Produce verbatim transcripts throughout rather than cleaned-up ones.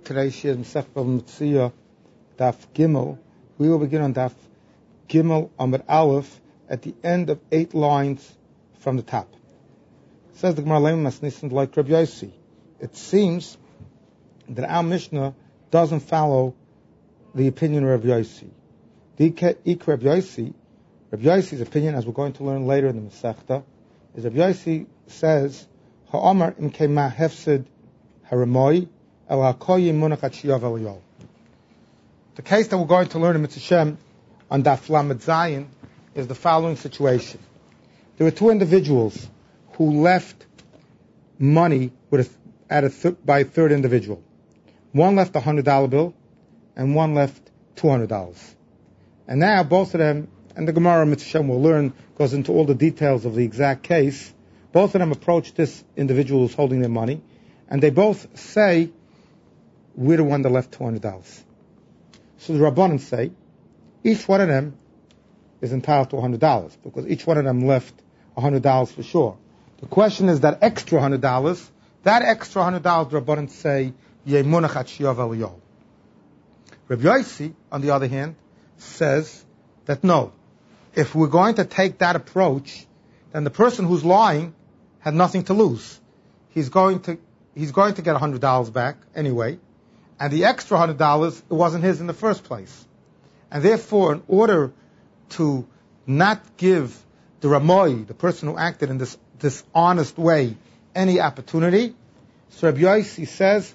today's shir Masech Bava Metzia, Daf Gimel. We will begin on Daf Gimel Amud Aleph at the end of eight lines from the top. It says the Gemara Lema Masnisin like Rabbi Yossi. It seems that our Mishnah doesn't follow the opinion of Rabbi Yossi. The Ik Rabbi Yossi, Rabbi Yossi's opinion, as we're going to learn later in the Masechta, is Rabbi Yossi says, Ha'amar imkei ma hefsid haramoi el ha'koyim munachat shiyav eliyol. The case that we're going to learn in Mitzvah Shem on Daf Lamed Zayin is the following situation. There were two individuals who left money with a, at a th- by a third individual. One left a one hundred dollar bill and one left two hundred dollars. And now both of them, and the Gemara Mitzvah Shem will learn, goes into all the details of the exact case. Both of them approach this individual who's holding their money, and they both say, we're the one that left two hundred dollars. So the Rabbanan say, each one of them is entitled to one hundred dollars, because each one of them left one hundred dollars for sure. The question is that extra one hundred dollars, that extra one hundred dollars, the Rabbanan say, Yeh munachat shiyav eliyol. Rabbi Yossi, on the other hand, says that no, if we're going to take that approach, then the person who's lying had nothing to lose. He's going to he's going to get one hundred dollars back anyway, and the extra one hundred dollars, it wasn't his in the first place. And therefore, in order to not give the Ramoi, the person who acted in this dishonest way, any opportunity, so Rabbi Yossi says,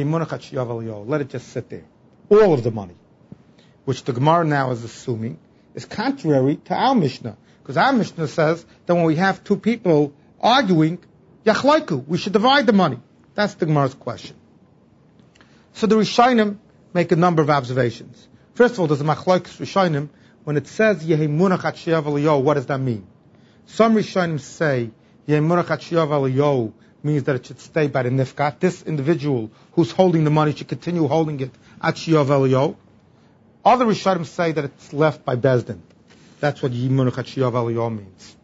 let it just sit there. All of the money, which the Gemara now is assuming, is contrary to our Mishnah. Because our Mishnah says that when we have two people arguing, yachlaiku, we should divide the money. That's the Gemara's question. So the Rishonim make a number of observations. First of all, there's a machlokes Rishonim. When it says Yehi munachat shiyav eliyol, what does that mean? Some Rishonim say Yehi munachat shiyav eliyol means that it should stay by the nifkat. This individual who's holding the money should continue holding it at shiyav eliyol. Other Rishonim say that it's left by Bezdin. That's what Yehi munachat shiyav eliyol means.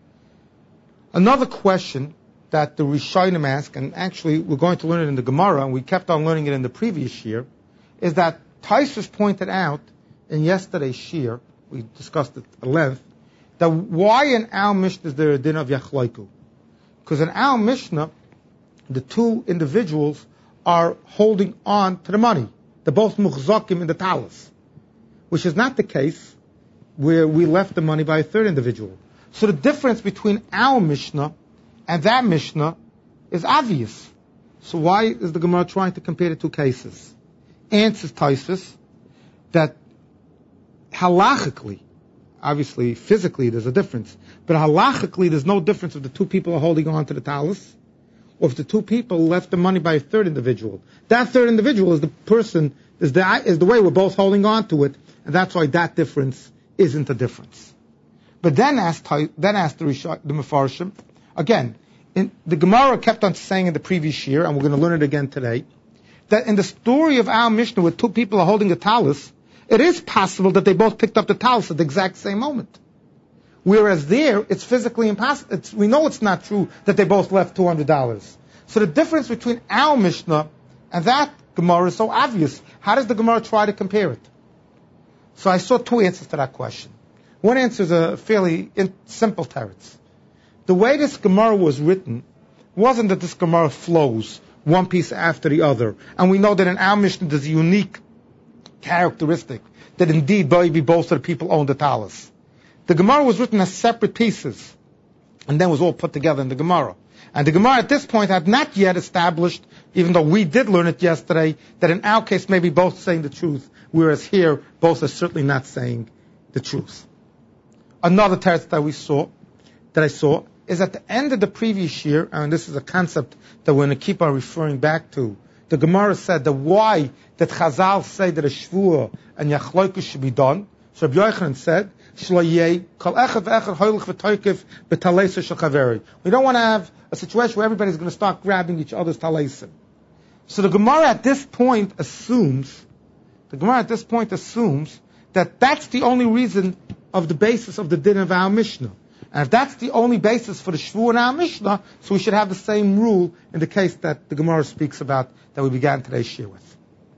Another question that the Rishonim ask, and actually we're going to learn it in the Gemara, and we kept on learning it in the previous year, is that Taisus pointed out in yesterday's shir, we discussed it at length, that why in our Mishnah is there a din of Yachlaiku? Because in our Mishnah, the two individuals are holding on to the money. They're both muchzakim in the talis, which is not the case where we left the money by a third individual. So the difference between our Mishnah and that Mishnah is obvious. So why is the Gemara trying to compare the two cases? Answers Taisus that halachically, obviously physically there's a difference, but halachically there's no difference if the two people are holding on to the talis or if the two people left the money by a third individual. That third individual is the person, is the, is the way we're both holding on to it, and that's why that difference isn't a difference. But then asked, then asked the, the Mefarshim, again, in, the Gemara kept on saying in the previous year, and we're going to learn it again today, that in the story of our Mishnah where two people are holding a talis, it is possible that they both picked up the talis at the exact same moment. Whereas there, it's physically impossible. It's, we know it's not true that they both left two hundred dollars. So the difference between our Mishnah and that Gemara is so obvious. How does the Gemara try to compare it? So I saw two answers to that question. One answer is a fairly in, simple teretz. The way this Gemara was written wasn't that this Gemara flows one piece after the other. And we know that in our Mishnah there's a unique characteristic that indeed both of the people own the talis. The Gemara was written as separate pieces and then was all put together in the Gemara. And the Gemara at this point had not yet established, even though we did learn it yesterday, that in our case maybe both saying the truth, whereas here both are certainly not saying the truth. Another teretz that we saw, that I saw, is at the end of the previous year, and this is a concept that we're going to keep on referring back to, the Gemara said that why that Chazal say that a shvuah and yachloikus should be done. So Rabbi Yochanan said, Shloyei kol echad ve'echad hoylech v'toikev b'taleisa shel chaveri. We don't want to have a situation where everybody's going to start grabbing each other's taleisim. So the Gemara at this point assumes, the Gemara at this point assumes that that's the only reason of the basis of the din of our Mishnah. And if that's the only basis for the shvuah in our Mishnah, so we should have the same rule in the case that the Gemara speaks about that we began today's shir with.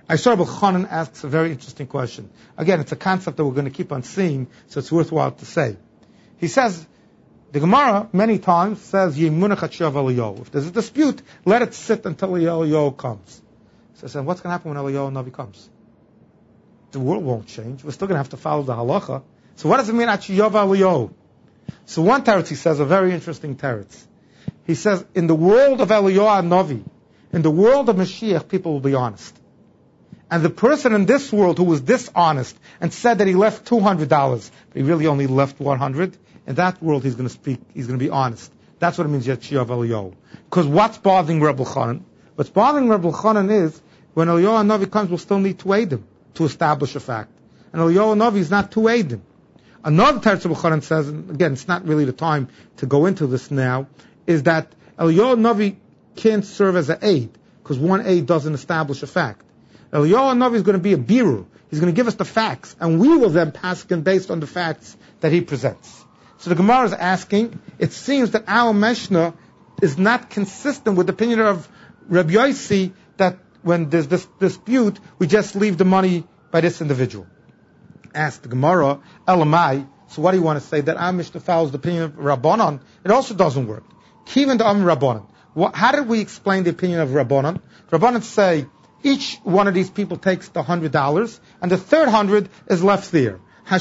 Aisar B'Chanan asks a very interesting question. Again, it's a concept that we're going to keep on seeing, so it's worthwhile to say. He says, the Gemara many times says, Yemunach Hatshav Eliyahu. If there's a dispute, let it sit until Eliyahu comes. So I said, what's going to happen when Eliyahu Navi comes? The world won't change. We're still going to have to follow the halacha. So what does it mean, Hatshav Eliyahu? So one teretz, he says, a very interesting teretz. He says, in the world of Eliyahu Navi, in the world of Mashiach, people will be honest. And the person in this world who was dishonest and said that he left two hundred dollars, but he really only left one hundred, in that world he's going to speak, he's going to be honest. That's what it means, Yetshiyav Eliyahu. Because what's bothering Rebbe Chanan? What's bothering Rebbe Chanan is, when Eliyahu Navi comes, we'll still need to aid him to establish a fact. And Eliyahu Navi is not to aid him. Another teretz Rebbe Chanan says, and again, it's not really the time to go into this now, is that Eliyahu Navi can't serve as an aid, because one aid doesn't establish a fact. Eliyahu Navi is going to be a birur. He's going to give us the facts, and we will then pass him based on the facts that he presents. So the Gemara is asking, it seems that our Mishnah is not consistent with the opinion of Rabbi Yossi that when there's this dispute, we just leave the money by this individual. Ask the Gemara, Elamai, so what do you want to say? That our Mishnah follows the opinion of Rabbanan? It also doesn't work. Kivan to Am Rabbanan. How did we explain the opinion of Rabbanan? Rabbanan say, each one of these people takes the hundred dollars, and the third hundred is left there.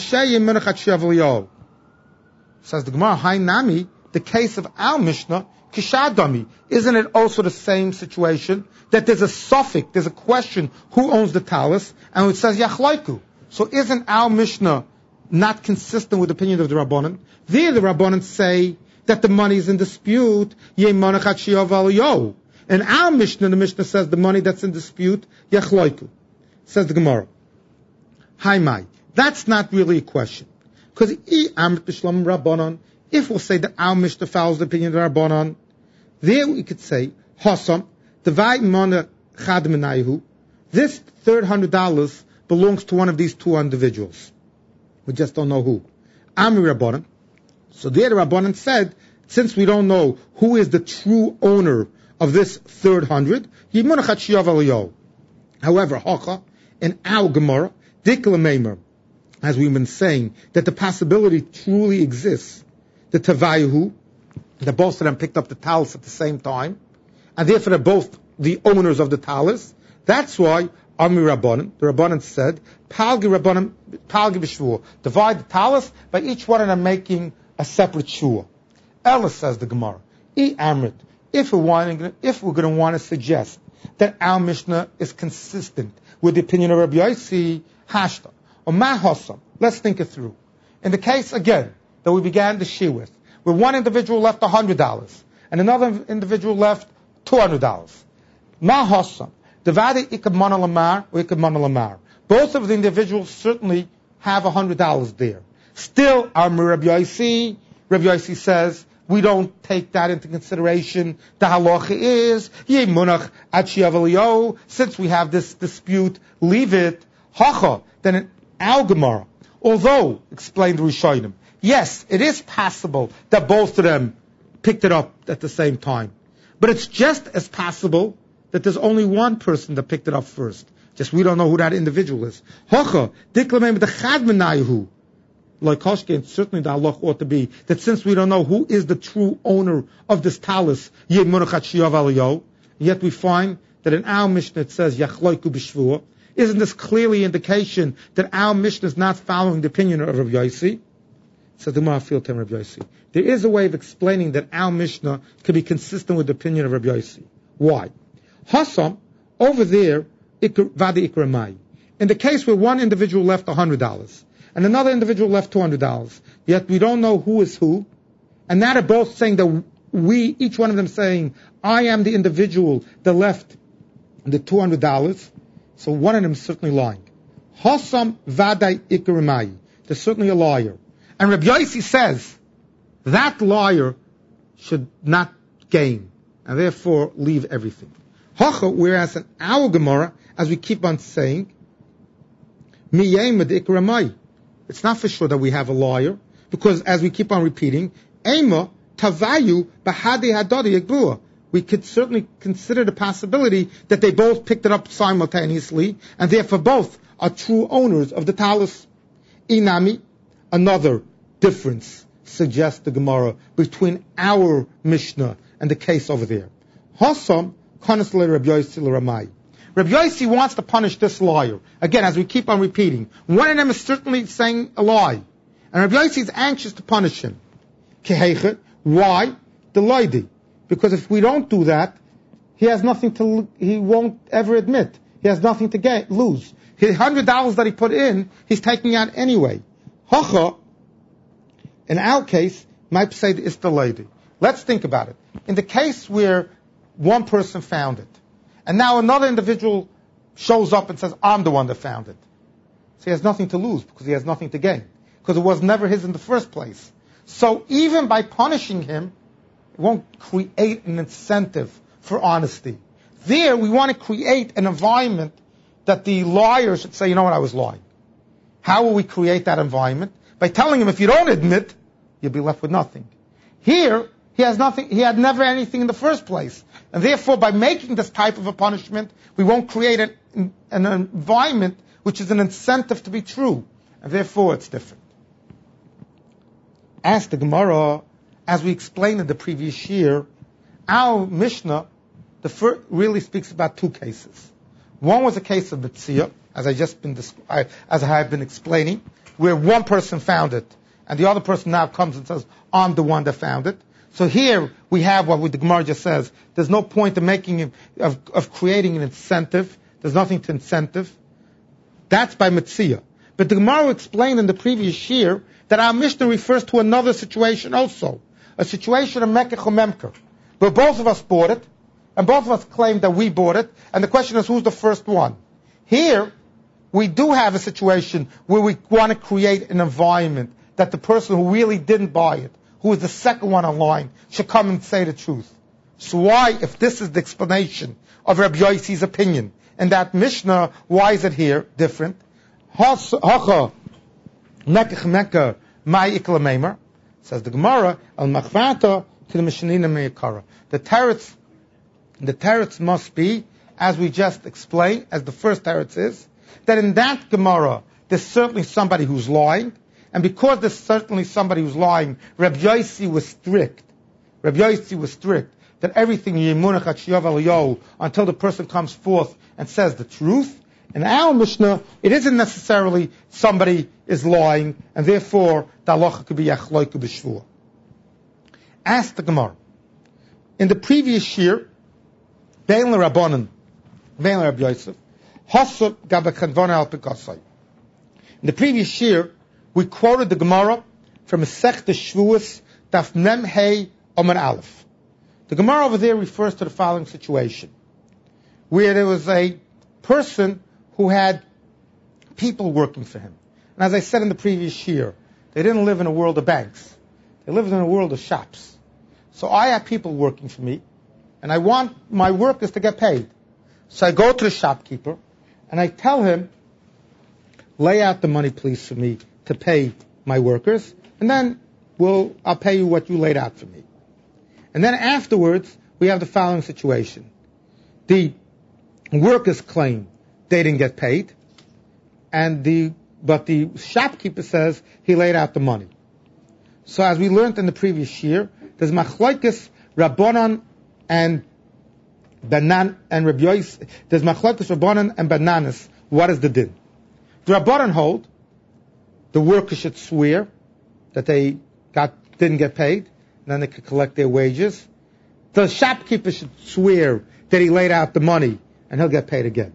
Says the Gemara, Hai Nami, the case of our Mishnah, Kishadami, isn't it also the same situation? That there's a suffix, there's a question, who owns the talus, and it says Yachlaiku. So isn't our Mishnah not consistent with the opinion of the Rabbanan? There the Rabbanan say that the money is in dispute, Yemonach Hatshiyav Eliyahu. And our Mishnah, the Mishnah says the money that's in dispute, Yachloiku. Says the Gemara. Hi Mai. That's not really a question. Because if we'll say that our Mishnah follows the opinion of the Rabbanan, there we could say, Hasam, Devai Mana Chad Menaihu, this third hundred dollars belongs to one of these two individuals. We just don't know who. Ami Rabbanan. So there the Rabbanan said, since we don't know who is the true owner of this third hundred, Yimunach Hatshiyav Eliyahu. However, Hacha, in our Gemara, Dikla Meimer, as we've been saying, that the possibility truly exists, the Tavayahu, that both of them picked up the talus at the same time, and therefore they're both the owners of the talus. That's why Ami Rabbanan, the Rabbanan said, Palgi Rabbanan, Palgi B'Shvua, divide the talus by each one of them making a separate shua. Ella says the Gemara, E Amrit, if we're, wanting, if we're going to want to suggest that our Mishnah is consistent with the opinion of Rabbi Yossi, Hashta, or Mahasam, let's think it through. In the case, again, that we began the shir with, where one individual left one hundred dollars, and another individual left two hundred dollars. Mahasam, Devadi Ikab Mana Lamar, or Ikab Mana Lamar. Both of the individuals certainly have one hundred dollars there. Still, our Rabbi Yossi, Rabbi Yossi says, we don't take that into consideration. The halacha is, Yemunach Hatshiyav Eliyahu, since we have this dispute, leave it. Hacha, then in our Gemara, although, explained the Rishonim, yes, it is possible that both of them picked it up at the same time. But it's just as possible that there's only one person that picked it up first. Just we don't know who that individual is. Hacha, Diklamem Dechad Menayahu. Like Koshke, certainly the halach ought to be that since we don't know who is the true owner of this talus, yet we find that in our Mishnah it says Yachloiku B'Shvua. Isn't this clearly indication that our Mishnah is not following the opinion of Rabbi Yossi? Says the Ma'afil Tem Rabbi Yossi. There is a way of explaining that our Mishnah can be consistent with the opinion of Rabbi Yossi. Why? Hasam, over there, Vadi Ikramai. In the case where one individual left one hundred dollars, and another individual left two hundred dollars, yet we don't know who is who, and now they're both saying that we, each one of them saying, I am the individual that left the two hundred dollars, so one of them is certainly lying. Hasam Vadai Ikramai. There's certainly a liar. And Rabbi Yossi says, that liar should not gain, and therefore leave everything. Hacha, whereas in our Gemara, as we keep on saying, Miyemad Ikramai. It's not for sure that we have a liar, because as we keep on repeating, Ema Tavayu Bahadi Hadadi Yagbua. we could certainly consider the possibility that they both picked it up simultaneously, and therefore both are true owners of the talus. Inami, another difference suggests the Gemara between our Mishnah and the case over there. Hasam kanas le Rabbi Yossi le Ramai. Rabbi Yossi wants to punish this liar. Again, as we keep on repeating, one of them is certainly saying a lie, and Rabbi Yossi is anxious to punish him. Kehechet, why? The loidi. Because if we don't do that, he has nothing to, he won't ever admit. He has nothing to get, lose. His hundred dollars that he put in, he's taking out anyway. Hacha, in our case, might say it's the lady. Let's think about it. In the case where one person found it, and now another individual shows up and says, I'm the one that found it. So he has nothing to lose because he has nothing to gain. Because it was never his in the first place. So even by punishing him, it won't create an incentive for honesty. There, we want to create an environment that the liar should say, you know what, I was lying. How will we create that environment? By telling him, if you don't admit, you'll be left with nothing. Here, he has nothing, he had never anything in the first place. And therefore, by making this type of a punishment, we won't create an, an environment which is an incentive to be true. And therefore, it's different. Ask the Gemara, as we explained in the previous year, our Mishnah the first really speaks about two cases. One was a case of Mitzia, as I just been I, as I have been explaining, where one person found it, and the other person now comes and says, I'm the one that found it. So here we have what the Gemara just says. There's no point in making of, of creating an incentive. There's nothing to incentive. That's by Mitzia. But the Gemara explained in the previous year that our Mishnah refers to another situation also. A situation of Mekech or Memker, where both of us bought it, and both of us claim that we bought it, and the question is, who's the first one? Here, we do have a situation where we want to create an environment that the person who really didn't buy it, who is the second one online, should come and say the truth. So why, if this is the explanation of Rabbi Yossi's opinion, and that Mishnah, why is it here different? Hacha Mekech Mekah Mai Ikla Meimer, says the Gemara, Al Machvata to the Mishnina Meikara. The teretz, the teretz must be, as we just explained, as the first teretz is, that in that Gemara, there's certainly somebody who's lying, and because there's certainly somebody who's lying, Rabbi Yossi was strict. Rabbi Yossi was strict that everything Yemunach Hachiyav Aliyahu until the person comes forth and says the truth. In our Mishnah, it isn't necessarily somebody is lying, and therefore the halacha could be achloiku b'shvua. Ask the Gemara. In the previous year, Bein l'Rabbanan, Bein l'Rabbi Yosef, Hasab gabekhanvana al pikasai. In the previous year, we quoted the Gemara from Masechta Shvuos, Daf Mem Hey Omer Aleph. The Gemara over there refers to the following situation, where there was a person who had people working for him. And as I said in the previous year, they didn't live in a world of banks. They lived in a world of shops. So I have people working for me, and I want my workers to get paid. So I go to the shopkeeper, and I tell him, lay out the money, please, for me to pay my workers, and then we'll, I'll pay you what you laid out for me. And then afterwards, we have the following situation. The workers claim they didn't get paid, and the but the shopkeeper says he laid out the money. So as we learned in the previous year, there's machlokes Rabbanan and Banan and Rabbi Yossi. There's machlokes Rabbanan and Bananas. What is the din? The Rabbanan hold the workers should swear that they got didn't get paid, and then they could collect their wages. The shopkeeper should swear that he laid out the money, and he'll get paid again.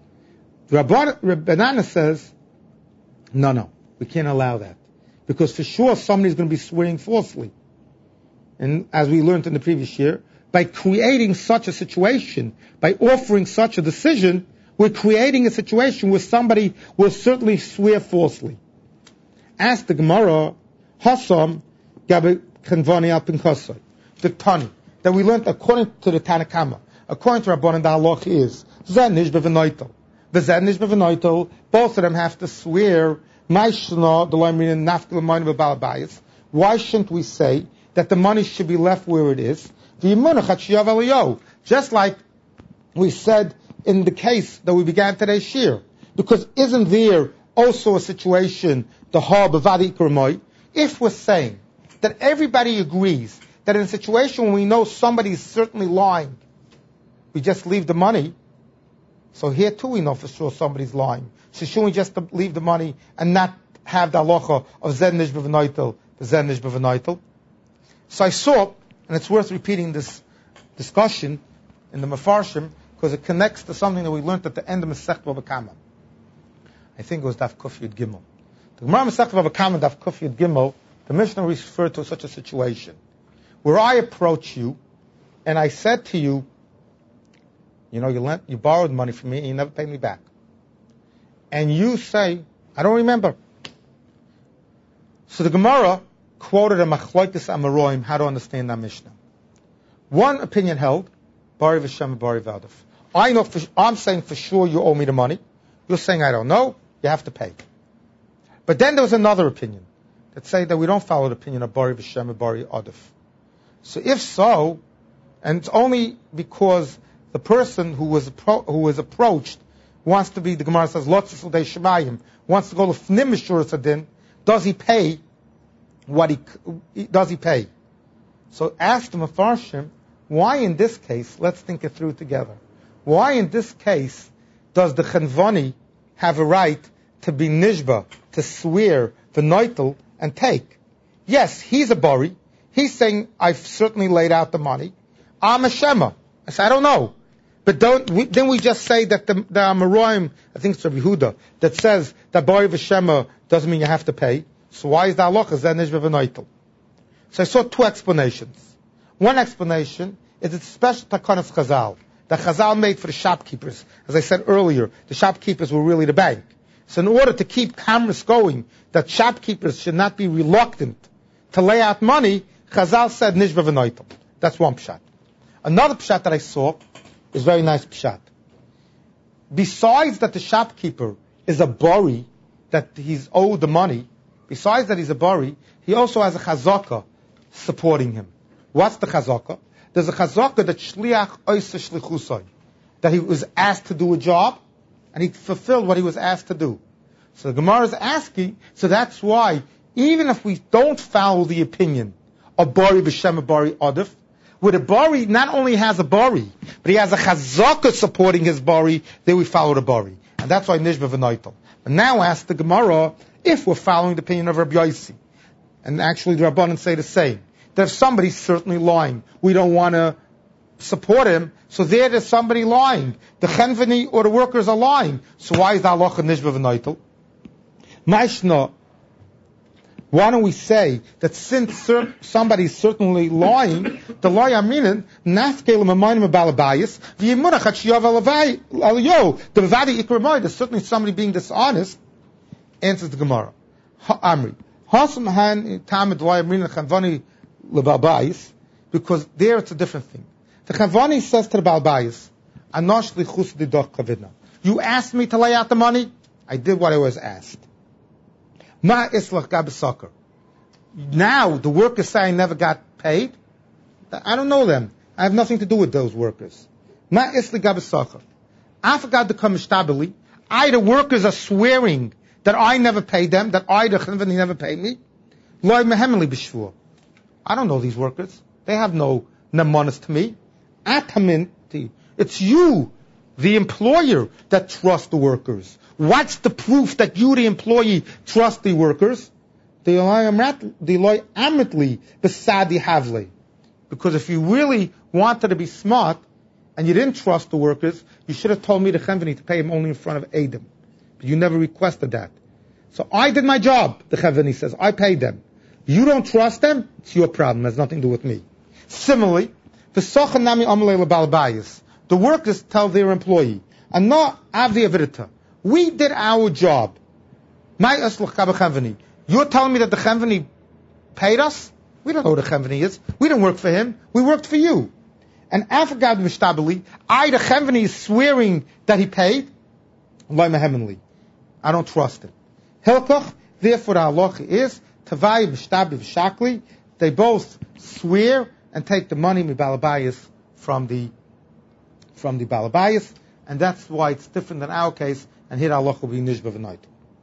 Rabbanana says, no, no, we can't allow that. Because for sure somebody's going to be swearing falsely. And as we learned in the previous year, by creating such a situation, by offering such a decision, we're creating a situation where somebody will certainly swear falsely. Ask the Gemara, Hasam Gabe Kanvani al Pinkasai, the Tani, that we learned according to the Tanakama, according to Rabbanan, the halach is, Zenish bevenoitel. The Zenish bevenoitel, both of them have to swear, Maishna, the Lamirin, Nafkil, Mine, Balabayas. Why shouldn't we say that the money should be left where it is? Just like we said in the case that we began today's shir. Because isn't there also a situation, the ha b'vadi ikramoi? If we're saying that everybody agrees that in a situation when we know somebody is certainly lying, we just leave the money. So here too we know for sure somebody's lying. So shouldn't we just leave the money and not have the halacha of zen nish b'v'noitel, zen nish b'v'noitel? So I saw, and it's worth repeating this discussion in the Mefarshim, because it connects to something that we learned at the end of Masechet Bava Kama. I think it was Daf Kuf Yud Gimel. The Gemara Masechet Bava Kama, Daf Kuf Yud Gimel, the Mishnah referred to such a situation where I approach you and I said to you, you know, you lent, you borrowed money from me and you never paid me back. And you say, I don't remember. So the Gemara quoted a Machlokes Amoraim how to understand that Mishnah. One opinion held, Bari v'Shem Bari v'Adif. I know, for, I'm saying for sure you owe me the money. You're saying I don't know. You have to pay. But then there was another opinion that say that we don't follow the opinion of Bari v'Shem and Bari Adif. So if so, and it's only because the person who was appro- who was approached wants to be, the Gemara says, Lotzis l'dei Shemayim, wants to go to Fnim Mishuras Adin, does he pay what he, does he pay? So ask the Mefarshim, why in this case, let's think it through together, why in this case does the Chenvani have a right to be nishba, to swear the noitel and take? Yes, he's a bari. He's saying, I've certainly laid out the money. I'm a shema. I say, I don't know. But don't, we, then we just say that the, the Amoraim, I think it's Rabbi Huda, that says that bari v'shema doesn't mean you have to pay. So why is the halacha zeh nishba v'noitel? So I saw two explanations. One explanation is it's special takanas Chazal that Chazal made for the shopkeepers. As I said earlier, the shopkeepers were really the bank. So in order to keep commerce going, that shopkeepers should not be reluctant to lay out money, Chazal said nishba v'noitel. That's one pshat. Another pshat that I saw is very nice pshat. Besides that the shopkeeper is a bari, that he's owed the money, besides that he's a bari, he also has a chazaka supporting him. What's the chazaka? There's a chazaka that shliach oisa shlichusai, that he was asked to do a job, and he fulfilled what he was asked to do. So the Gemara is asking, so that's why, even if we don't follow the opinion of bari b'shem bari adif, where the bari not only has a bari, but he has a chazaka supporting his bari, then we follow the bari. And that's why nishba v'noitel. And now ask the Gemara, if we're following the opinion of Rabbi Yossi, and actually the Rabbanan say the same, that if somebody's certainly lying, we don't want to support him, so there there's somebody lying. The chenveni or the workers are lying. So why is the halacha nishba v'noitel? Maishna, why don't we say that since cer- somebody's certainly lying, the lie meaning nafkel ma'mayim balabayis v'yimunach at shiyav alayo the vadi ikramay. There's certainly somebody being dishonest. Answers the Gemara. Amri hasam han tamid lie meaning chenvani lebalbayis, because there it's a different thing. The chenvani says to the balbayis, anosh lichus didoch kavidna. You asked me to lay out the money. I did what I was asked. Ma islach gabasakar. Now the workers say I never got paid. I don't know them. I have nothing to do with those workers. Ma islach gabasakar. I forgot to come ishtabili. I, the workers, are swearing that I never paid them, that I, the chenvani, never paid me. Loy mehemeli b'shvur. I don't know these workers. They have no nemanis to me. Ataminti. It's you, the employer, that trusts the workers. What's the proof that you, the employee, trust the workers? The loy amitli besadi havli. Because if you really wanted to be smart and you didn't trust the workers, you should have told me the chenvani to pay him only in front of Adam. But you never requested that. So I did my job, the chenvani says. I paid them. You don't trust them? It's your problem. It has nothing to do with me. Similarly, the workers tell their employee, "Ana avdi avirita. We did our job. You're telling me that the chenvani paid us? We don't know who the chenvani is. We didn't work for him. We worked for you. And afagad mishtabili, I, the chenvani, is swearing that he paid. I don't trust him. Hilkach, therefore the halacha is, tavai mishtabi v'shakli, they both swear and take the money mi balabayas from the from the balabayas, and that's why it's different than our case. And here Allah will be nishba v'noid.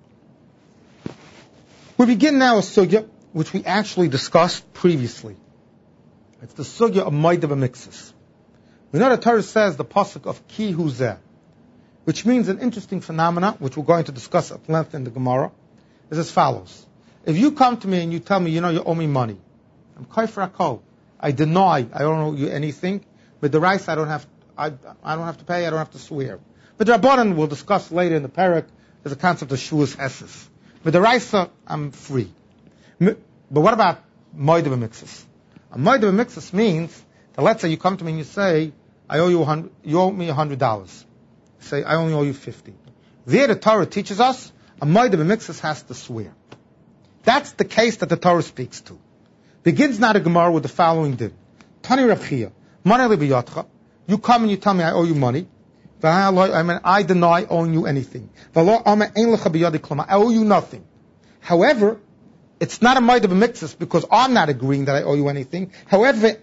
We begin now a sugya which we actually discussed previously. It's the sugya of Moed B'Miktzas. We know the Torah says the pasuk of Ki Hu Zeh, which means an interesting phenomena, which we're going to discuss at length in the Gemara, is as follows. If you come to me and you tell me, you know, you owe me money, I'm kaifer akol. I deny, I don't owe you anything, but the rice I don't have, I, I don't have to pay, I don't have to swear. But the Rabbanan we'll discuss later in the parak, there's a concept of Shuas Hesses. But the rice, I'm free. But what about Moed B'Miktzas? A Moed B'Miktzas means that let's say you come to me and you say, I owe you a hundred, you owe me a hundred dollars. Say, I only owe you fifty. There the Torah teaches us, a Moed B'Miktzas has to swear. That's the case that the Torah speaks to. Begins now the Gemara with the following din. Tani Rav Chia, Money Libiyotcha. You come and you tell me I owe you money. I mean, I deny owing you anything. I owe you nothing. However, it's not a Moed B'Miktzas because I'm not agreeing that I owe you anything. However, there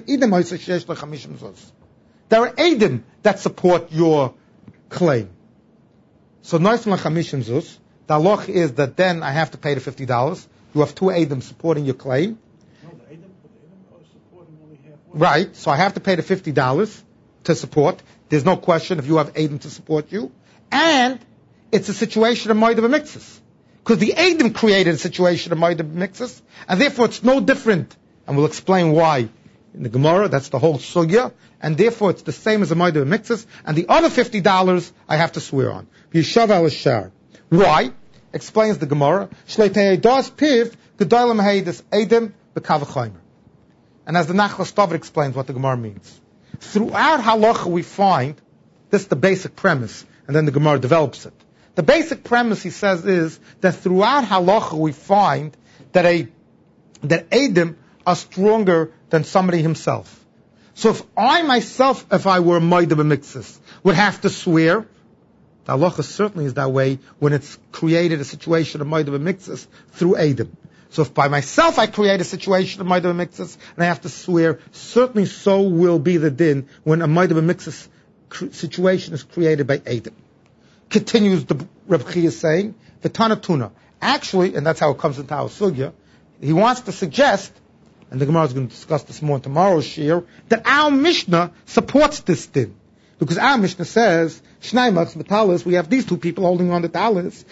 are Eidim that support your claim. So, Noisem L'Chamishim Zuz, the halach is that then I have to pay the fifty dollars. You have two Eidim supporting your claim. No, the Eidim, the Eidim are supporting only half. Right, so I have to pay the fifty dollars to support. There's no question if you have Eidim to support you. And it's a situation of Moed B'Miktzas. Because the Eidim created a situation of Moed B'Miktzas, and therefore it's no different. And we'll explain why in the Gemara. That's the whole sugya. And therefore it's the same as a Moed B'Miktzas. And the other fifty dollars I have to swear on. Yishav al Shar. Why? Explains the Gemara. Shleitei das piv gedolim heidus Eidim b'kavachomer. And as the Nachlas Stavit explains what the Gemara means. Throughout halacha we find, this is the basic premise, and then the Gemara develops it. The basic premise, he says, is that throughout halacha we find that a that Eidim are stronger than somebody himself. So if I myself, if I were a Moed B'Miktzas, would have to swear, the halacha certainly is that way when it's created a situation of Moed B'Miktzas through Eidim. So if by myself I create a situation of Moed B'Miktzas and I have to swear, certainly so will be the din when a Moed B'Miktzas cr- situation is created by Eidim. Continues the Reb Chia saying, V'tana tuna. Actually, and that's how it comes into our sugya, he wants to suggest, and the Gemara is going to discuss this more in tomorrow's shir, that our Mishnah supports this din. Because our Mishnah says, Shnaimachs v'talis, we have these two people holding on the talis.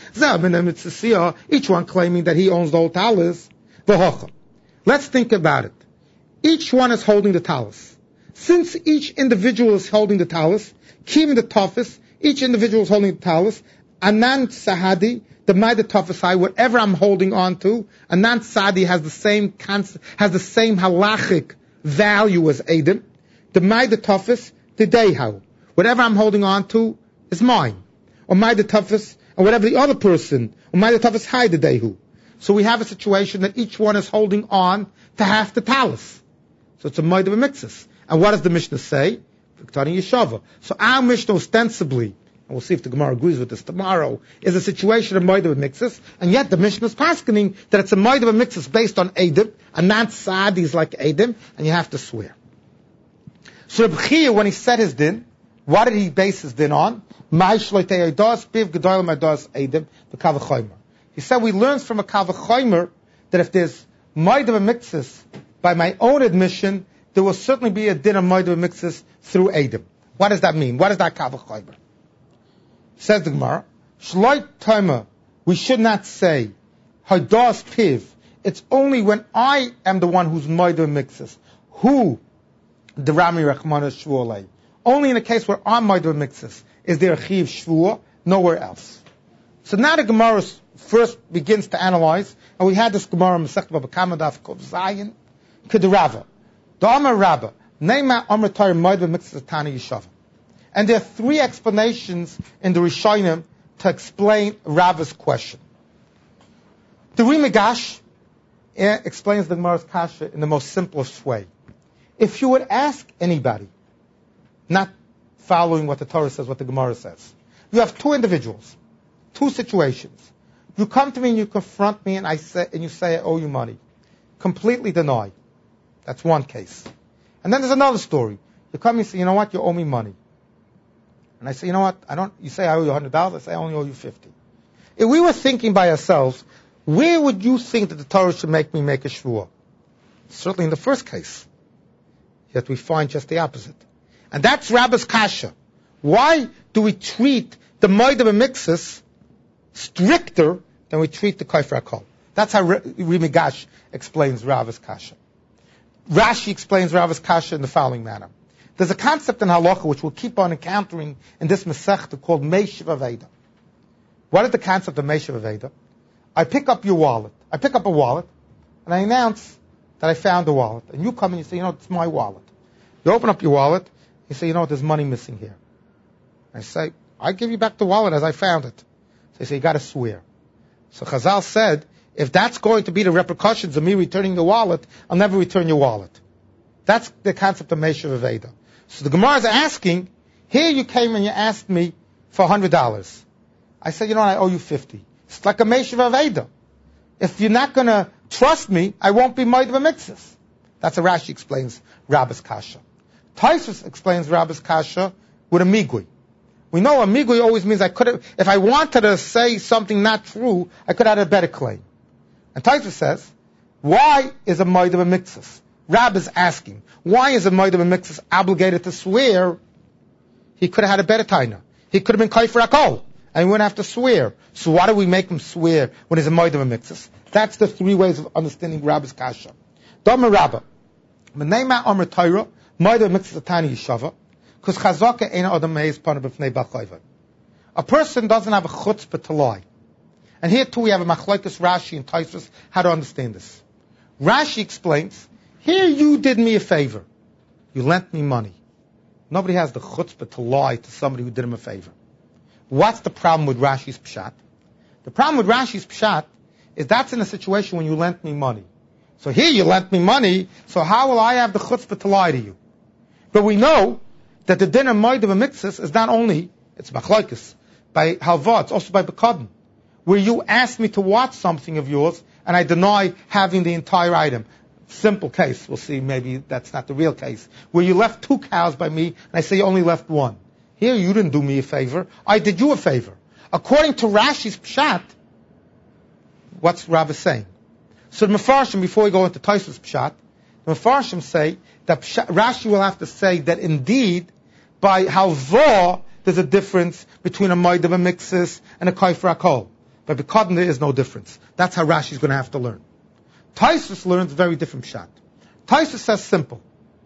Each one claiming that he owns the whole talis. V'hocha. Let's think about it. Each one is holding the talis. Since each individual is holding the talis, kim the toughest, each individual is holding the talis, Anand Sahadi, the Maida Tafasai, whatever I'm holding on to, Anand Sahadi has the same concept, has the same halachic value as Eidim. The Maida Tafas, the Deihau. Whatever I'm holding on to is mine. Or Maida Tafas, or whatever the other person, or Maida Tafas Hai the Dehu. So we have a situation that each one is holding on to half the talis. So it's a Moed B'Miktzas. And what does the Mishnah say? So our Mishnah ostensibly, and we'll see if the Gemara agrees with this tomorrow, is a situation of Moed B'Miktzas, and yet the Mishnah is paskening that it's a Moed B'Miktzas based on Eidim, and not Sadi is like Eidim, and you have to swear. So Reb Chia, when he said his din, what did he base his din on? He said we learned from a Kavachomer that if there's Moed B'Miktzas, by my own admission, there will certainly be a din of Moed B'Miktzas through Eidim. What does that mean? What is that Kavachomer? Says the Gemara, Shloi Tomer, we should not say, Hadas Piv, it's only when I am the one who's Moed B'Miktzas. Who? The Rami Rachmana Shvuolei. Only in a case where I'm Moed B'Miktzas is there a Chiv Shvuah, nowhere else. So now the Gemara first begins to analyze, and we had this Gemara in Masechet Baba Kama Daf called Zayin, Kedarava. The Amar Rabba, Neima Amar Torah Moed B'Miktzas Tani Yishava. And there are three explanations in the Rishonim to explain Rabba's question. The Rimigash explains the Gemara's kasha in the most simplest way. If you would ask anybody, not following what the Torah says, what the Gemara says, you have two individuals, two situations. You come to me and you confront me and I say, and you say I owe you money. Completely deny. That's one case. And then there's another story. You come and say, you know what, you owe me money. And I say, you know what, I don't. You say I owe you one hundred dollars. I say I only owe you fifty. If we were thinking by ourselves, where would you think that the Torah should make me make a shvuah? Certainly in the first case. Yet we find just the opposite. And that's Rabbi's kasha. Why do we treat the Moed of a Mixus stricter than we treat the Kaifer HaKol? That's how Rimigash explains Rabbi's kasha. Rashi explains Rabbi's kasha in the following manner. There's a concept in halacha which we'll keep on encountering in this Masechta called Meishav Aveda. What is the concept of Meishav Aveda? I pick up your wallet. I pick up a wallet, and I announce that I found the wallet. And you come and you say, you know, it's my wallet. You open up your wallet, you say, you know what, there's money missing here. I say, I give you back the wallet as I found it. So they say, you got to swear. So Chazal said, if that's going to be the repercussions of me returning the wallet, I'll never return your wallet. That's the concept of Meishav Aveda. So the Gemara is asking, here you came and you asked me for one hundred dollars. I said, you know what, I owe you fifty. It's like a Meishav Aveda. If you're not going to trust me, I won't be Moed of a Mixus. That's how Rashi explains Rabbi's kasha. Taisus explains Rabbi's kasha with a migui. We know a migui always means I could have, if I wanted to say something not true, I could have had a better claim. And Taisus says, why is a Moed of a Mixus? Rab is asking, why is a Moed of a Mixus obligated to swear? He could have had a better taina. He could have been Kaifer HaKol, and he wouldn't have to swear. So why do we make him swear when he's a Moed of a Mixus? That's the three ways of understanding Rabbi's kasha. Domer Rabba. Menema Omer Torah, Moed of a Mixus Atani Yishava, because Chazaka ain't Adam Meiz Pana B'fnei B'chayva. A person doesn't have a chutzpah to lie. And here too we have a machlokes Rashi and Taisus how to understand this. Rashi explains, here you did me a favor. You lent me money. Nobody has the chutzpah to lie to somebody who did him a favor. What's the problem with Rashi's pshat? The problem with Rashi's pshat is that's in a situation when you lent me money. So here you lent me money, so how will I have the chutzpah to lie to you? But we know that the din of Moed of a Mixus is not only, it's machlokes, by halva, it's also by bekadon, where you ask me to watch something of yours, and I deny having the entire item. Simple case, we'll see, maybe that's not the real case, where you left two cows by me, and I say you only left one. Here you didn't do me a favor, I did you a favor. According to Rashi's pshat, what's Rabbi saying? So the Mefarshim, before we go into Taisus pshat, the Mefarshim say that pshat, Rashi will have to say that indeed, by halva, there's a difference between a Moed of a Mixus and a Kaifer HaKol. But because there is no difference. That's how Rashi's going to have to learn. Taisus learns very different pshat. Taisus says simple.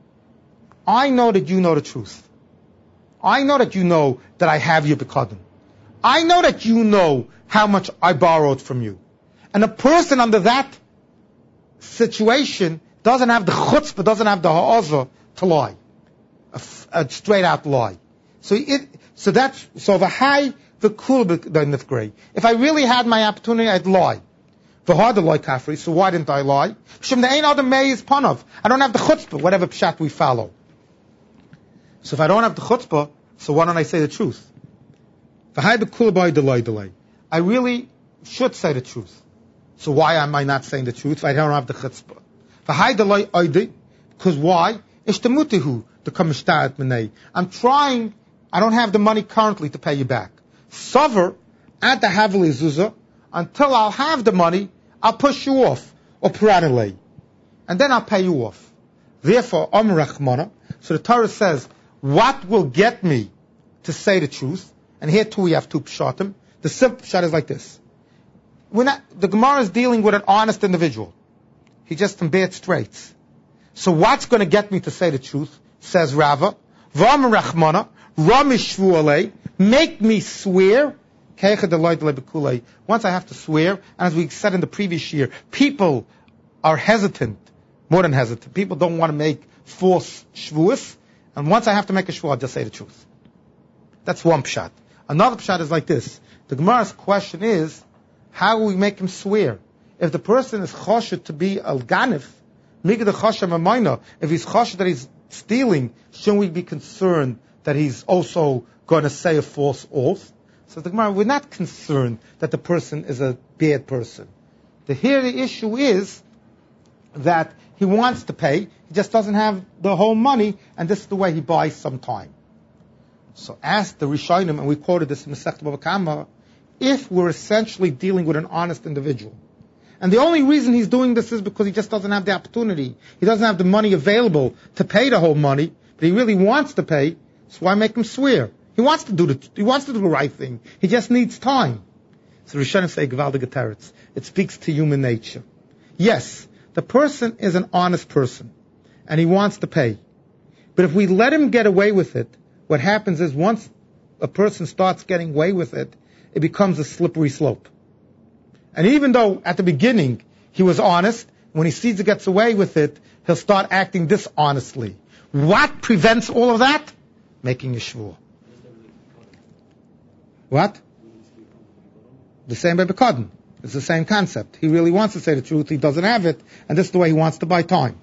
I know that you know the truth. I know that you know that I have your bekadon. I know that you know how much I borrowed from you. And a person under that situation doesn't have the chutzpah, doesn't have the ha'azah to lie. A, a straight out lie. So it, so that's, so the high, the cool, the if I really had my opportunity, I'd lie. The harder lie kafri, so why didn't I lie? Shem the ain't other may is panov. I don't have the chutzpah, whatever pshat we follow. So if I don't have the chutzpah, so why don't I say the truth? The high, the cool, by delay, delay. I really should say the truth. So why am I not saying the truth if I don't have the chutzpah? The high delay, I did, because why? Ishtemutihu, the kamishtat menei. I'm trying, I don't have the money currently to pay you back. Sover, at the havli zuzah, until I'll have the money, I'll push you off, or piranilay. And then I'll pay you off. Therefore, Om Rachmana, so the Torah says, what will get me to say the truth? And here too we have two pshatim. The simple pshat is like this. We're not, the Gemara is dealing with an honest individual. He just in bad straits. So what's going to get me to say the truth? Says Rava, Vam Rachmana, Ramishvu alei, make me swear. Once I have to swear, and as we said in the previous year, people are hesitant, more than hesitant. People don't want to make false shvuas, and once I have to make a shvuah, I'll just say the truth. That's one pshat. Another pshat is like this. The Gemara's question is, how will we make him swear? If the person is choshed to be al ganif, migad choshem amayna, if he's choshed that he's stealing, shouldn't we be concerned that he's also going to say a false oath? So the Gemara, we're not concerned that the person is a bad person. The here the issue is, that he wants to pay, he just doesn't have the whole money, and this is the way he buys some time. So ask the Rishonim, and we quoted this in Masechet Bava Kama, if we're essentially dealing with an honest individual, and the only reason he's doing this is because he just doesn't have the opportunity, he doesn't have the money available to pay the whole money, but he really wants to pay, so why make him swear? He wants to do the, he wants to do the right thing. He just needs time. So Rishonim say, Gewaldige Teretz. It speaks to human nature. Yes, the person is an honest person, and he wants to pay. But if we let him get away with it, what happens is once a person starts getting away with it, it becomes a slippery slope. And even though at the beginning he was honest, when he sees he gets away with it, he'll start acting dishonestly. What prevents all of that? Making a shvur. What? The same by Bekadon. It's the same concept. He really wants to say the truth, he doesn't have it, and this is the way he wants to buy time.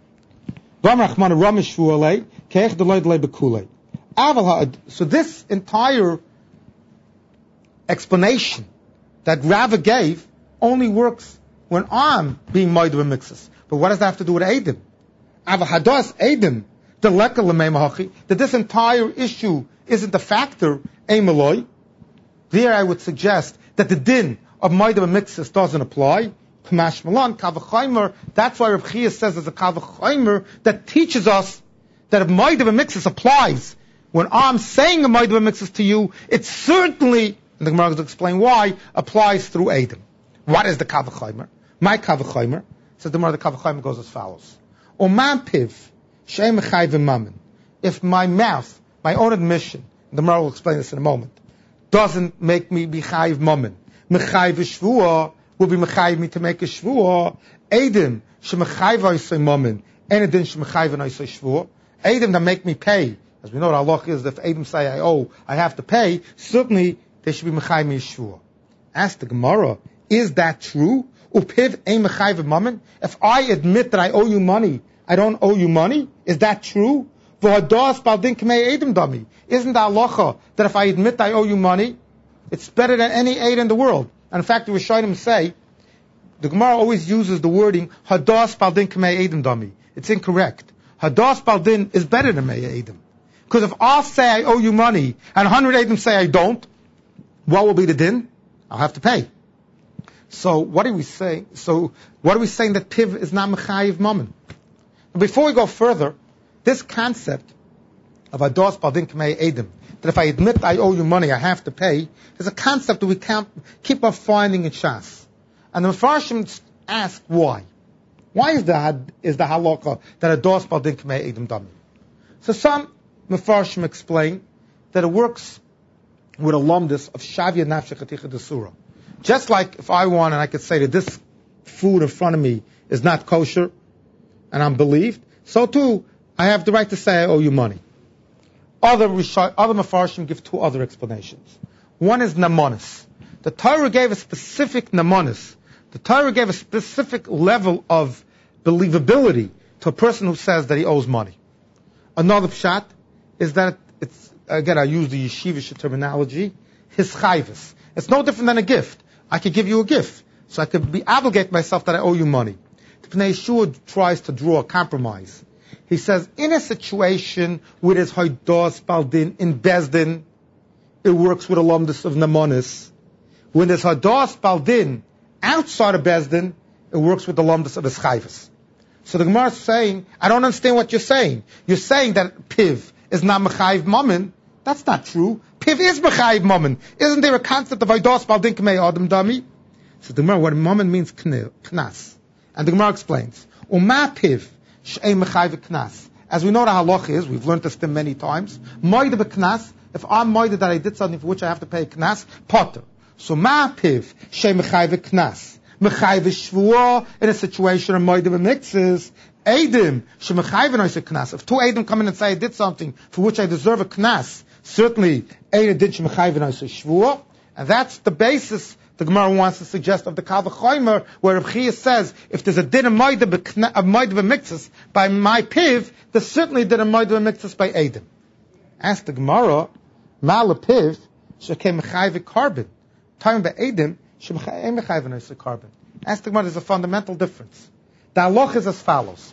So this entire explanation that Rava gave only works when I'm being moed with mixes. But what does that have to do with Eidim? Avahados Eidim, the leka l'meimahachi, that this entire issue isn't a factor, Eimaloi. There I would suggest that the din of moed with mixes doesn't apply. Kamash Malan, Kavachaimer, that's why Reb Chia says there's a Kavachaimer that teaches us that if moed with mixes applies, when I'm saying a moed with mixes to you, it certainly, and the Gemara will explain why, applies through Eidim. What is the Kavachaimer? My Kavachaimer, says the Gemara, the Kavachaimer goes as follows. Oman piv, she'em mechayv v'mammon. If my mouth, my own admission, the Gemara will explain this in a moment, doesn't make me be chayv mammon, mechayv v'shvuah, will be mechayv me to make a shvuah, Eidim, she'mechayv oisay mammon, and edin she'mechayv oisay shvuah, Eidim that make me pay, as we know what Allah is, if Eidim say I owe, I have to pay, certainly they should be mechayv me shvuah. Ask the Gemara, is that true? Upiv ein mechayv mammon? If I admit that I owe you money, I don't owe you money? Is that true? V'hadas baldin k'mei Eidim dami. Isn't the halacha that if I admit I owe you money, it's better than any aid in the world? And in fact, the Rishonim say, the Gemara always uses the wording, Hadas baldin k'mei Eidim dami. It's incorrect. Hadas baldin is better than mei Eidim. Because if I'll say I owe you money, and a hundred Eidim say I don't, what will be the din? I'll have to pay. So what are we saying? So what are we saying that piv is not mechayiv mammon? Before we go further, this concept of ados baldin k'mei Eidim, that if I admit I owe you money, I have to pay, is a concept that we can't keep on finding in Shas. And the Mefarshim ask why. Why is the is the halakha that ados baldin k'mei Eidim dami? So some Mefarshim explain that it works with a lumdus of shavya nafshe chaticha desura. Just like if I want and I could say that this food in front of me is not kosher, and I'm believed, so too I have the right to say I owe you money. Other other Mefarshim give two other explanations. One is namanis. The Torah gave a specific namanis. The Torah gave a specific level of believability to a person who says that he owes money. Another pshat is that it's, again, I use the yeshivish terminology, his chayvus. It's no different than a gift. I could give you a gift, so I could be obligate myself that I owe you money. The Pnei Yeshua tries to draw a compromise. He says, in a situation where there's Haidos Baldin in Bezdin, it works with a lumdus of Namonis. When there's Haidos Baldin outside of Bezdin, it works with the lumdus of Eschayvus. So the Gemara is saying, I don't understand what you're saying. You're saying that Piv is not Mechayiv Mammon. That's not true. Piv is Mechayiv Mammon. Isn't there a concept of Haidos Baldin K'mei Adam Dami? So the Gemara, what Mammon means, Knas. And the Gemara explains, Uma Piv, as we know the halach is, we've learned this many times, moed b'knas, if I'm moed that I did something for which I have to pay knas, potter. So ma piv, she mechayv knas, mechayv shvuah, in a situation of moed b'mixes, Eidim, she mechayv noise knas. If two Eidim come in and say I did something for which I deserve a knas, certainly Eidim did she mechayv noise shvuah, and that's the basis the Gemara wants to suggest of the Kavachaimer, where Reb Chia says, if there's a din of moed b'mixes by my piv, there's certainly a din of moed b'mixes by Eidim. Ask the Gemara, ma lepiv, shekei mechayv carbon. Talking about Eidim, shemechayv mechayv carbon. Ask the Gemara, there's a fundamental difference. The halach is as follows.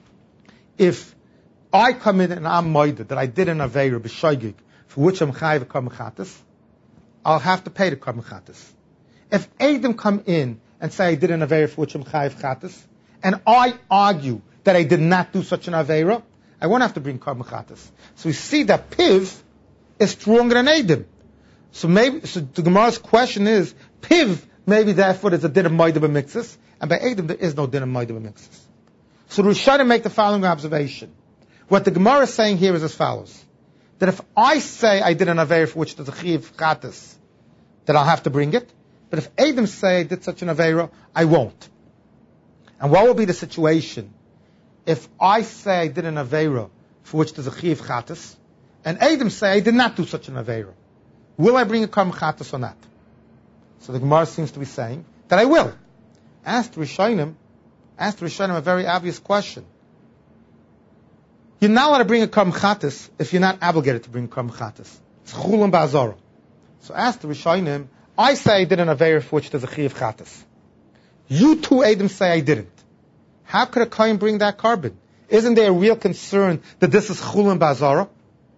If I come in and I'm moided that I did an aveira b'shoigig for which I'm chayiv karban chatas, I'll have to pay the karban chatas. If Adam come in and say I did an aveira for which I'm chayiv chatas, and I argue that I did not do such an aveira, I won't have to bring karban chatas. So we see that Piv is stronger than Adam. So maybe, so the Gemara's question is, Piv, maybe therefore there's a din of moedah b'miktzas, and by Adam there is no din of moedah b'miktzas. So the Rishonim make the following observation. What the Gemara is saying here is as follows. That if I say I did an aveira for which there's a chiv chatas, that I'll have to bring it. But if Adam say I did such an aveira, I won't. And what will be the situation if I say I did an aveira for which there's a chiv chatas, and Adam say I did not do such an aveira? Will I bring a karban chatas or not? So the Gemara seems to be saying that I will. Ask the Rishonim, ask the Rishonim a very obvious question. You're not allowed to bring a karban chatas if you're not obligated to bring a karban chatas. It's chulam ba'azara. So ask the Rishonim, I say I did an aveira for which there's a chiv chatas. You two Adam say I didn't. How could a kohen bring that carbon? Isn't there a real concern that this is chulam ba'azara?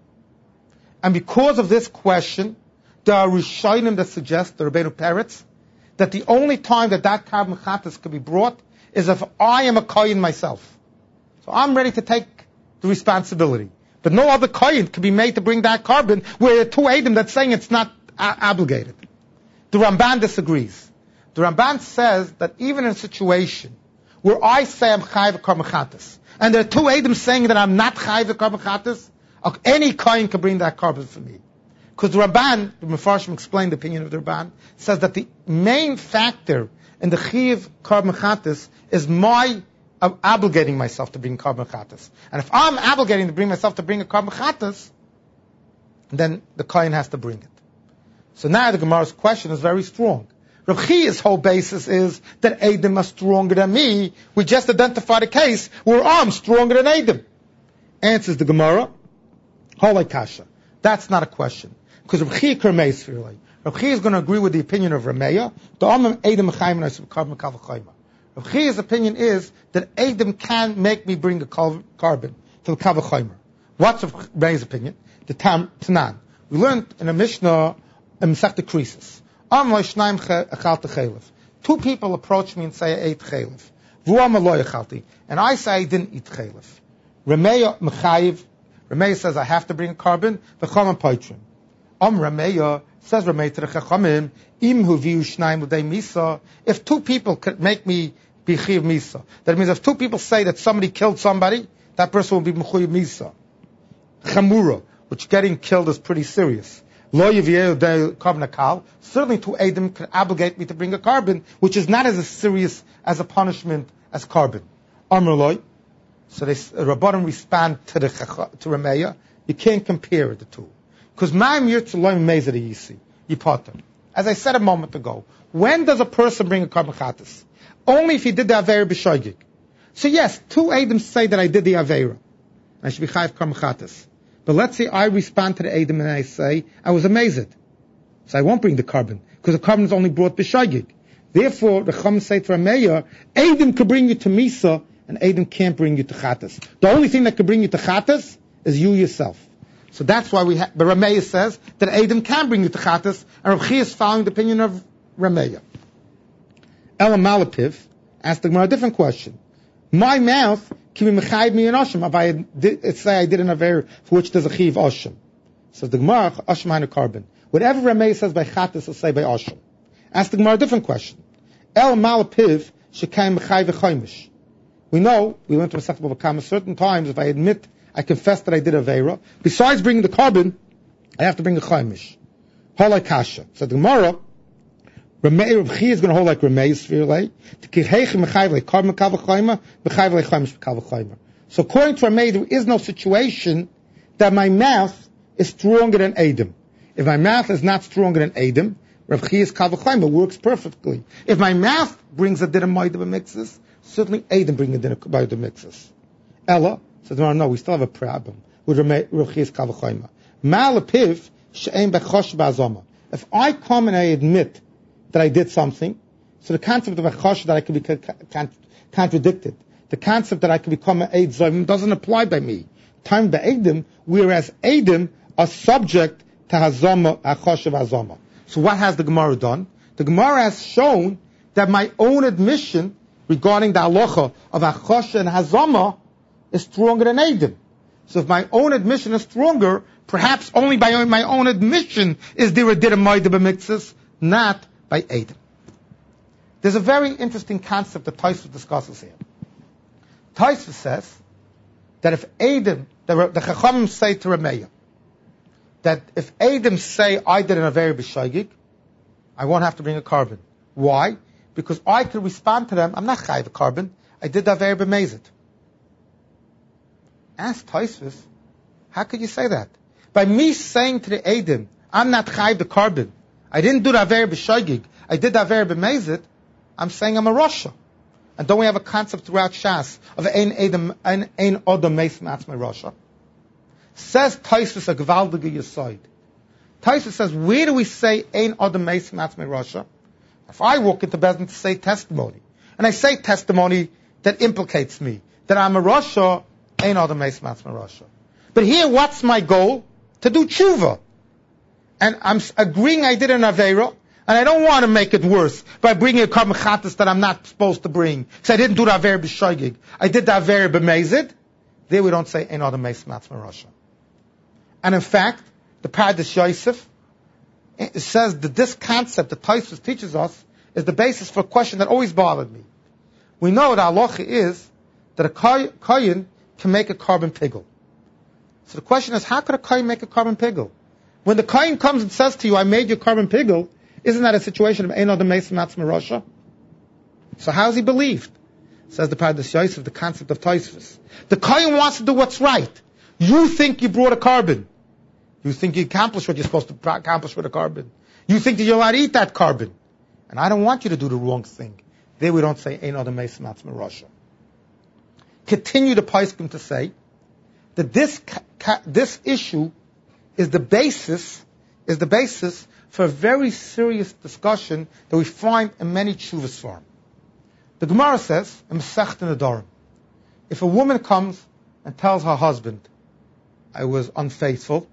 And because of this question, there are Rishonim that suggest, the Rabbeinu Peretz, that the only time that that karban chatas could be brought is if I am a kohen myself. So I'm ready to take the responsibility. But no other kohen can be made to bring that carbon where there are two Adam that's saying it's not a- obligated. The Ramban disagrees. The Ramban says that even in a situation where I say I'm chayiv karban chatas, and there are two Adam saying that I'm not chayiv karban chatas, any kohen can bring that carbon for me. Because the Ramban, the Mefarshim explained the opinion of the Ramban, says that the main factor in the chiv karban chatas is my uh, obligating myself to bring karban chatas. And if I'm obligating to bring myself to bring a karban chatas, then the kohen has to bring it. So now the Gemara's question is very strong. Rav Chiya's whole basis is that Adam are stronger than me. We just identified a case where I'm stronger than Adam. Answers the Gemara, Holei Kasha. That's not a question. Because Rav Chiya Kermeis really. Rav Chiya is going to agree with the opinion of Rameya. The Amam Adam Mechayim and Asub Carbon Kavachayma. Rav Chiya's opinion is that Adam can make me bring a carbon to the Kavachayma. What's Rav Rameya's opinion? The Tam Tanan. We learned in a Mishnah in Masechta Krisis. Two people approach me and say I ate chalif. And I say I didn't eat chalif. Rameya Mechayiv. Rameya says I have to bring a carbon. V'cham poitrim. Om Rameya says Rameya to the Chachamim, Im hu viu shnayim l'dei misa. If two people could make me be chiv misa, that means if two people say that somebody killed somebody, that person will be mechuyev misa. Chamura, which getting killed is pretty serious. Lo yiviyeu de carbon akal. Certainly two Adam could obligate me to bring a carbon, which is not as serious as a punishment as carbon. Amr loy. So they, Rabbanim respond to the to Rameya. You can't compare the two. Because ma'am yirtzuloim mezed yisi. Yipater. As I said a moment ago, when does a person bring a carbon chatas? Only if he did the aveira b'shoigig. So yes, two Adam say that I did the aveira. I should be chayiv carbon chatas. But let's say I respond to the Adam and I say, I was amazed. So I won't bring the carbon, because the carbon is only brought b'shoigig. Therefore, the Chum say to Rameya, Adam could bring you to Misa, and Adam can't bring you to Chatas. The only thing that could bring you to Chatas is you yourself. So that's why we have, but Rameya says that Adam can bring you to Chatas, and Rav Chiya is following the opinion of Rameya. Ela Malapiv asked the Gemara a different question. My mouth can be mechayiv me in Osham if I did, say I did an aver for which there's a chiv Osham. So the Gemara, Osham hainu carbon. Whatever Rameya says by Chatas, will say by Osham. Ask the Gemara a different question. El Malapiv shekayim mechayiv v'choimish. We know, we went to a second of a certain times, if I admit, I confess that I did a Aveira, besides bringing the carbon, I have to bring a Chaimish. Hold like Kasha. So the Gemara, Rameya, Rav Chiya is going to hold like Rameya Svirlei, to Kirheichim Mechayiv like carbon Kavachayma, Mechayiv like Chaimish Kavachayma. So according to Rameya, there is no situation that my mouth is stronger than Adam. If my mouth is not stronger than Adam, Rav Chiya's Kavachayma works perfectly. If my mouth brings a din of Moedah mixes, certainly Adam brings a din of Moedah mixes. Ella, so no, no, we still have a problem with Rav Chiya's Kavachayma. Malapiv she'ein bechosh ba'azoma. If I come and I admit that I did something, so the concept of a chosh that I could be con- contradicted, the concept that I can become an Eid Zayim doesn't apply by me. Time be'edim, whereas Eidim are subject to Hazama, Achoshev Hazama. So what has the Gemara done? The Gemara has shown that my own admission regarding the halacha of Achoshev and Hazama is stronger than Eidim. So if my own admission is stronger, perhaps only by my own admission is there a Dira Maida b'mitzvahs, not by Eidim. There's a very interesting concept that Tosfos discusses here. Tosfos says that if Eidim, the, the Chachamim say to Rameya, that if Eidim say, I did an Averi b'Shaygig, I won't have to bring a carbon. Why? Because I could respond to them, I'm not Chayiv a carbon, I did the Averi b'Mezid. Ask Tosfos, how could you say that? By me saying to the Eidim, I'm not Chayiv the carbon, I didn't do the Averi b'Shaygig, I did the Averi b'Mezid, I'm saying I'm a Rasha. And don't we have a concept throughout Shas of Ein Eidim, Ein Ein Odom Meis Matzmei Rasha? Says Tosfos a Gvaldige Yesod. Tosfos says, where do we say Ein Odom Meis Matzmei Rasha? If I walk into Bezdin to say testimony, and I say testimony that implicates me, that I'm a Rasha, Ein Odom Meis Matzmei Rasha. But here, what's my goal? To do tshuva. And I'm agreeing I did an Aveira, and I don't want to make it worse by bringing a carbon chatas that I'm not supposed to bring. Because I didn't do the Averi b'Shaygig. I did the Averi b'Mezid. There we don't say Ein Odom Meis Matzmei Rasha. And in fact, the Pardes Yosef says that this concept that Tosfos teaches us is the basis for a question that always bothered me. We know that halacha is that a kohen can make a carbon pigel. So the question is, how could a kohen make a carbon pigel? When the kohen comes and says to you, I made your carbon pigel, isn't that a situation of Ein Odom Meis Matzmei Rasha? So how is he believed? Says the Pardes Yosef, the concept of Tosfos. The kohen wants to do what's right. You think you brought a carbon. You think you accomplished what you're supposed to accomplish with a carbon. You think that you're allowed to eat that carbon. And I don't want you to do the wrong thing. There we don't say Ein Odom Meis Matzmei Rasha. Continue the Poskim to say that this this issue is the basis is the basis for a very serious discussion that we find in many tshuvas form. The Gemara says in Masechet Nedarim, if a woman comes and tells her husband, I was unfaithful,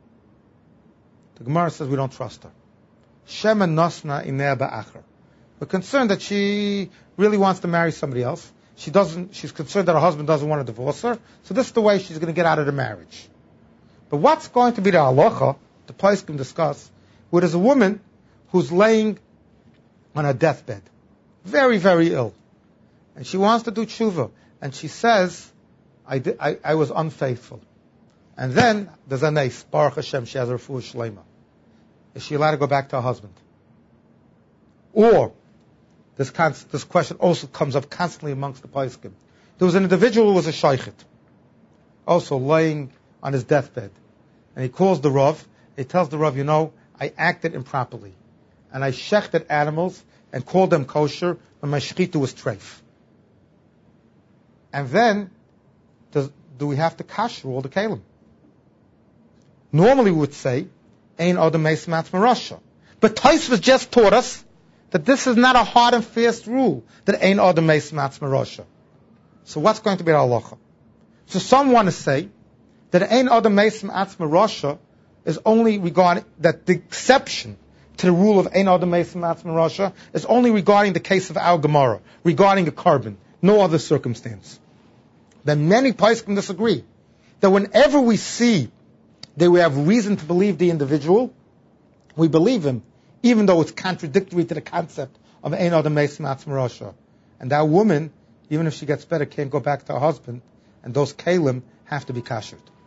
the Gemara says we don't trust her. Shema Nosna Ineh Ba'achar. We're concerned that she really wants to marry somebody else. She doesn't. She's concerned that her husband doesn't want to divorce her. So this is the way she's going to get out of the marriage. But what's going to be the halacha? The Poskim discuss where there's a woman who's laying on her deathbed, very, very ill, and she wants to do tshuva, and she says, I, did, I, I was unfaithful. And then there's a nes, Baruch Hashem, she has a refuah shleima. Is she allowed to go back to her husband? Or, this, con- this question also comes up constantly amongst the Poskim. There was an individual who was a shaykhit, also laying on his deathbed. And he calls the Rav, he tells the Rav, you know, I acted improperly. And I shechted animals and called them kosher when my shechita was treif. And then, does, do we have to kasher all the kalim? Normally we would say, Ein Odom Meis Matzmei Rasha. But Tosfos just taught us that this is not a hard and fast rule, that Ein Odom Meis Matzmei Rasha. So what's going to be the halacha? So some want to say that Ein Odom Meis Matzmei Rasha is only regarding, that the exception to the rule of Ein Odom Meis Matzmei Rasha is only regarding the case of Al Gemara, regarding a carbon, no other circumstance. Then many Poskim disagree, that whenever we see that we have reason to believe the individual, we believe him, even though it's contradictory to the concept of Ein Odom Meis Matzmei Rasha. And that woman, even if she gets better, can't go back to her husband, and those kalim have to be kashered.